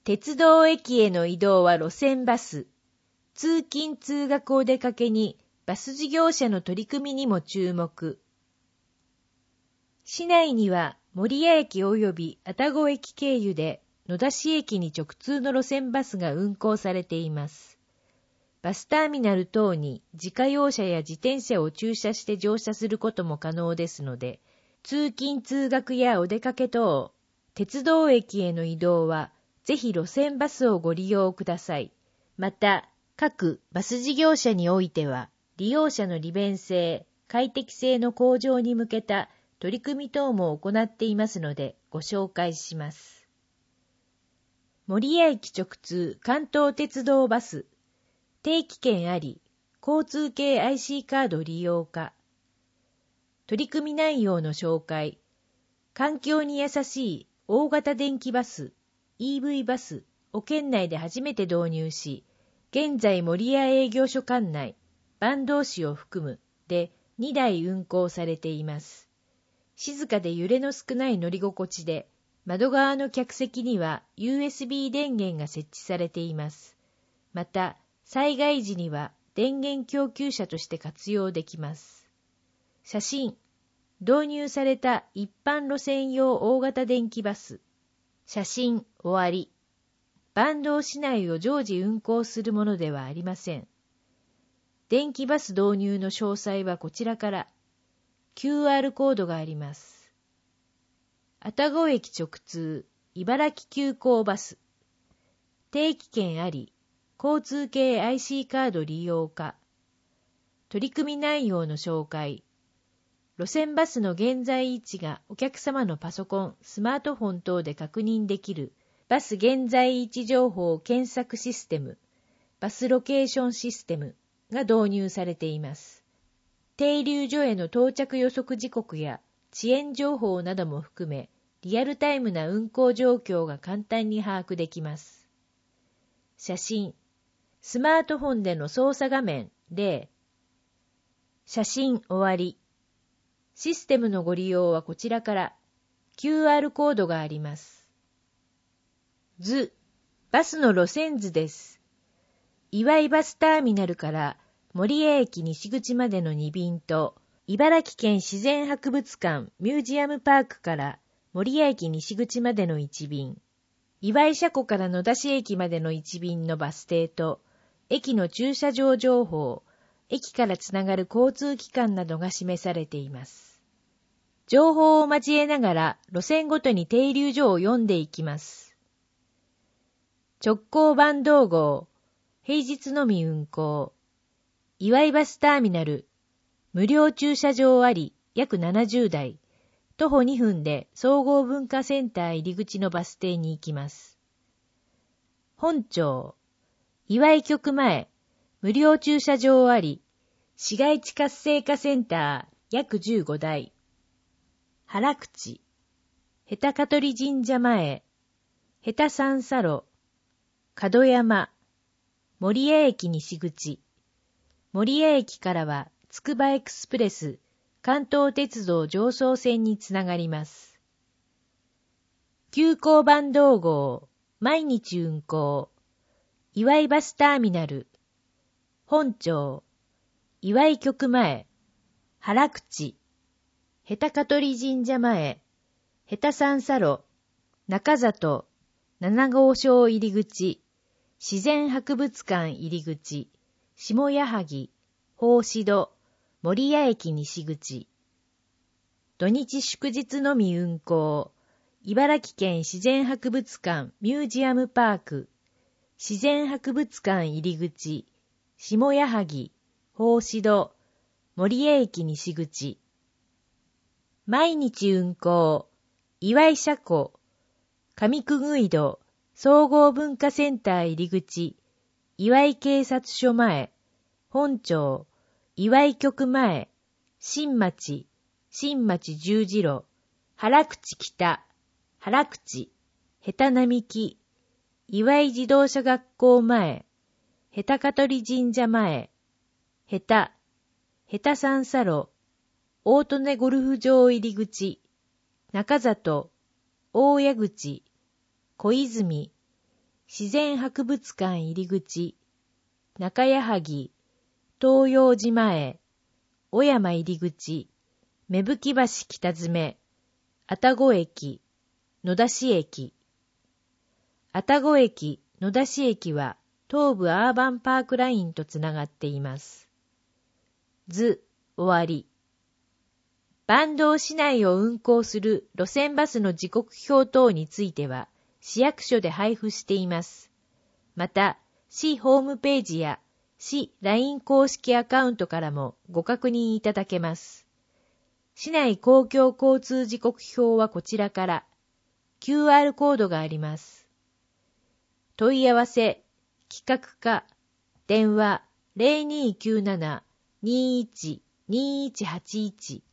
鉄道駅への移動は路線バス。通勤通学お出かけにバス事業者の取り組みにも注目。市内には守谷駅及び愛宕駅経由で野田市駅に直通の路線バスが運行されています。バスターミナル等に自家用車や自転車を駐車して乗車することも可能ですので、通勤通学やお出かけ等、鉄道駅への移動はぜひ路線バスをご利用ください。また、各バス事業者においては、利用者の利便性、快適性の向上に向けた取り組み等も行っていますのでご紹介します。守谷駅直通関東鉄道バス。定期券あり、交通系 IC カード利用可。取り組み内容の紹介。環境に優しい大型電気バス、EV バスを県内で初めて導入し、現在守谷営業所管内、坂東市を含むで2台運行されています。静かで揺れの少ない乗り心地で、窓側の客席には USB 電源が設置されています。また、災害時には電源供給車として活用できます。写真。導入された一般路線用大型電気バス。写真終わり。坂東市内を常時運行するものではありません。電気バス導入の詳細はこちらから。QR コードがあります。愛宕駅直通、茨城急行バス。定期券あり。交通系 IC カード利用可。取り組み内容の紹介。路線バスの現在位置がお客様のパソコン、スマートフォン等で確認できるバス現在位置情報検索システム、バスロケーションシステムが導入されています。停留所への到着予測時刻や遅延情報なども含め、リアルタイムな運行状況が簡単に把握できます。写真。スマートフォンでの操作画面で、写真終わり。システムのご利用はこちらから QR コードがあります。図、バスの路線図です。岩井バスターミナルから守谷駅西口までの2便と、茨城県自然博物館ミュージアムパークから守谷駅西口までの1便、岩井車庫から野田市駅までの1便のバス停と、駅の駐車場情報、駅からつながる交通機関などが示されています。情報を交えながら路線ごとに停留所を読んでいきます。直行坂東号、平日のみ運行。岩井バスターミナル、無料駐車場あり約70台。徒歩2分で総合文化センター入り口のバス停に行きます。本町、岩井局前、無料駐車場あり、市街地活性化センター約15台。原口、ヘタ香取神社前、ヘタ三叉路、門山、守谷駅西口。守谷駅からはつくばエクスプレス、関東鉄道常総線につながります。急行坂東号、毎日運行。岩井バスターミナル、本町、岩井局前、原口、ヘタ香取神社前、ヘタ三叉路、中里、七号省入り口、自然博物館入り口、下矢作、法師戸、守谷駅西口。土日祝日のみ運行。茨城県自然博物館ミュージアムパーク。自然博物館入り口。下矢作、法師戸、守谷駅西口。毎日運行。岩井車庫。上久井戸、総合文化センター入り口。岩井警察署前。本町。岩井局前。新町十字路。原口北。原口。ヘタ並木。岩井自動車学校前。ヘタ香取神社前。ヘタ三叉路。大利根ゴルフ場入り口。中里。大谷口。小泉。 自然博物館入り口、中谷萩、東洋寺前、小山入り口、芽吹橋北詰、愛宕駅、野田市駅。愛宕駅、野田市駅は東武アーバンパークラインとつながっています。終わり。坂東市内を運行する路線バスの時刻表等については、市役所で配布しています。また、市ホームページや市 LINE 公式アカウントからもご確認いただけます。市内公共交通時刻表はこちらから QR コードがあります。問い合わせ、企画課、電話 0297-21-2181